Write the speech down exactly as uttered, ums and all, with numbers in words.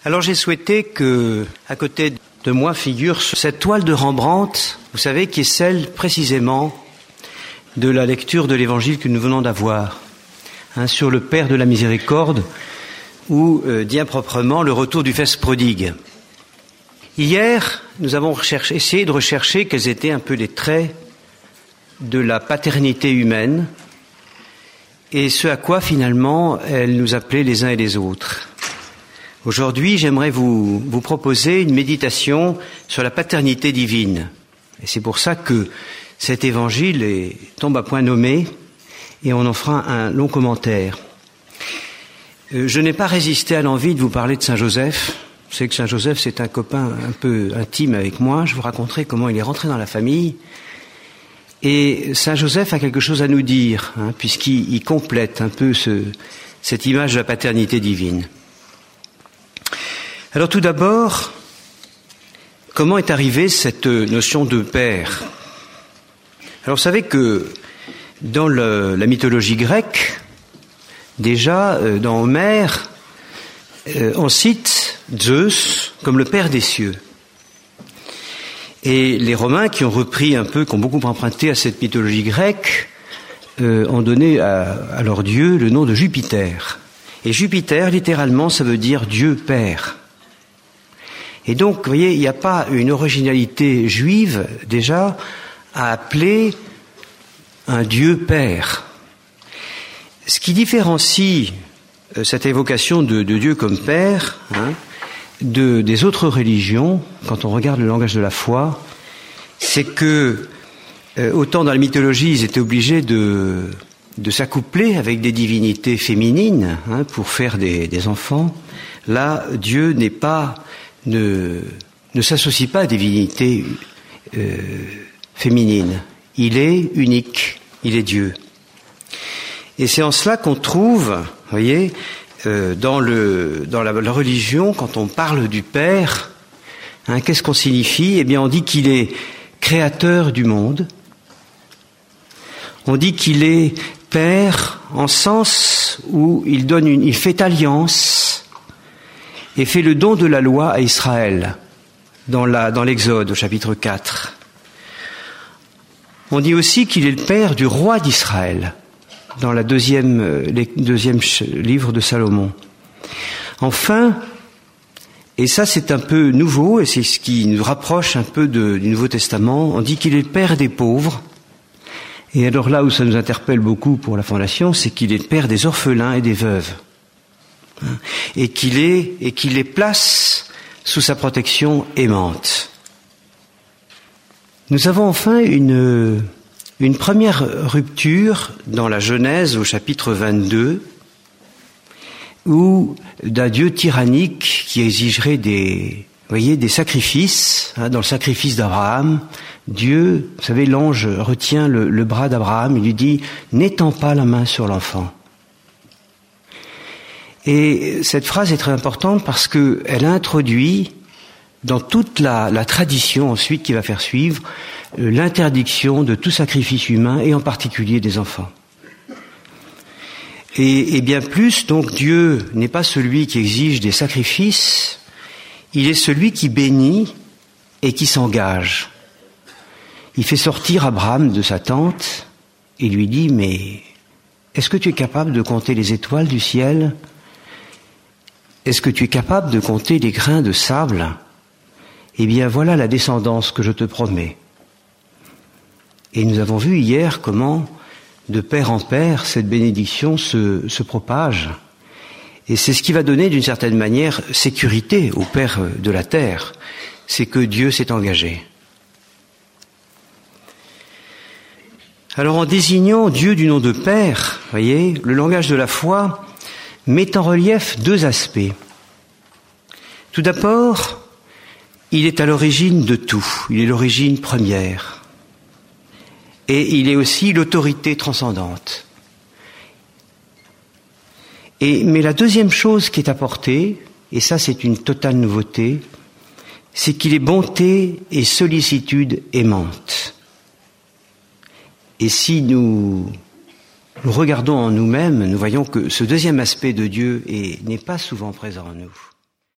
Alors j'ai souhaité que, à côté de moi, figure cette toile de Rembrandt, vous savez, qui est celle précisément de la lecture de l'évangile que nous venons d'avoir, hein, sur le Père de la Miséricorde, ou, euh, dit improprement, le retour du fils prodigue. Hier, nous avons recherché, essayé de rechercher quels étaient un peu les traits de la paternité humaine et ce à quoi finalement elle nous appelait les uns et les autres. Aujourd'hui, j'aimerais vous, vous proposer une méditation sur la paternité divine. Et c'est pour ça que cet évangile est, tombe à point nommé et on en fera un long commentaire. Euh, je n'ai pas résisté à l'envie de vous parler de Saint Joseph. Je sais que Saint Joseph, c'est un copain un peu intime avec moi. Je vous raconterai comment il est rentré dans la famille. Et Saint Joseph a quelque chose à nous dire, hein, puisqu'il il complète un peu ce, cette image de la paternité divine. Alors tout d'abord, comment est arrivée cette notion de père ? Alors vous savez que dans le, la mythologie grecque, déjà euh, dans Homère, euh, on cite Zeus comme le père des cieux. Et les Romains qui ont repris un peu, qui ont beaucoup emprunté à cette mythologie grecque, euh, ont donné à, à leur dieu le nom de Jupiter. Et Jupiter, littéralement, ça veut dire Dieu Père. Et donc, vous voyez, il n'y a pas une originalité juive, déjà, à appeler un Dieu Père. Ce qui différencie euh, cette évocation de, de Dieu comme Père, hein, de, des autres religions, quand on regarde le langage de la foi, c'est que, euh, autant dans la mythologie, ils étaient obligés de, de s'accoupler avec des divinités féminines, hein, pour faire des, des enfants, là, Dieu n'est pas... ne, ne s'associe pas à des divinités euh, féminines. Il est unique, il est Dieu. Et c'est en cela qu'on trouve, vous voyez, euh, dans, le, dans la, la religion, quand on parle du Père, hein, qu'est-ce qu'on signifie ? Eh bien, on dit qu'il est créateur du monde. On dit qu'il est Père en sens où il donne une, il fait alliance et fait le don de la loi à Israël, dans, la, dans l'Exode, au chapitre quatre. On dit aussi qu'il est le père du roi d'Israël, dans la deuxième, le deuxième livre de Salomon. Enfin, et ça c'est un peu nouveau, et c'est ce qui nous rapproche un peu de, du Nouveau Testament, on dit qu'il est le père des pauvres. Et alors là où ça nous interpelle beaucoup pour la Fondation, c'est qu'il est le père des orphelins et des veuves. Et qu'il est, et qu'il les place sous sa protection aimante. Nous avons enfin une, une première rupture dans la Genèse au chapitre vingt-deux, où d'un Dieu tyrannique qui exigerait des, voyez, des sacrifices, hein, dans le sacrifice d'Abraham, Dieu, vous savez, l'ange retient le, le bras d'Abraham, il lui dit « N'étends pas la main sur l'enfant ». Et cette phrase est très importante parce qu'elle introduit dans toute la, la tradition ensuite qui va faire suivre euh, l'interdiction de tout sacrifice humain et en particulier des enfants. Et, et bien plus, donc Dieu n'est pas celui qui exige des sacrifices, il est celui qui bénit et qui s'engage. Il fait sortir Abraham de sa tente et lui dit « Mais est-ce que tu es capable de compter les étoiles du ciel ? Est-ce que tu es capable de compter les grains de sable ? Eh bien, voilà la descendance que je te promets. » Et nous avons vu hier comment, de père en père, cette bénédiction se, se propage. Et c'est ce qui va donner, d'une certaine manière, sécurité au Père de la terre. C'est que Dieu s'est engagé. Alors, en désignant Dieu du nom de Père, voyez, le langage de la foi met en relief deux aspects. Tout d'abord, il est à l'origine de tout. Il est l'origine première. Et il est aussi l'autorité transcendante. Et, mais la deuxième chose qui est apportée, et ça c'est une totale nouveauté, c'est qu'il est bonté et sollicitude aimante. Et si nous nous regardons en nous-mêmes, nous voyons que ce deuxième aspect de Dieu est, n'est pas souvent présent en nous.